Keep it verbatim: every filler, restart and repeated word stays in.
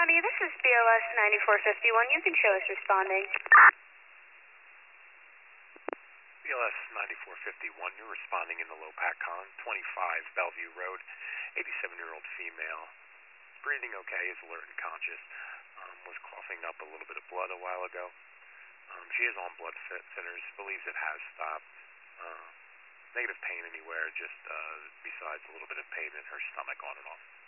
County, this is B L S ninety-four fifty-one. You can show us responding. B L S ninety-four fifty-one, you're responding in the Lopakong, twenty-five Bellevue Road, eighty-seven-year-old female. Breathing okay, is alert and conscious. Um, was coughing up a little bit of blood a while ago. Um, she is on blood thinners, believes it has stopped. Uh, negative pain anywhere, just uh, besides a little bit of pain in her stomach on and off.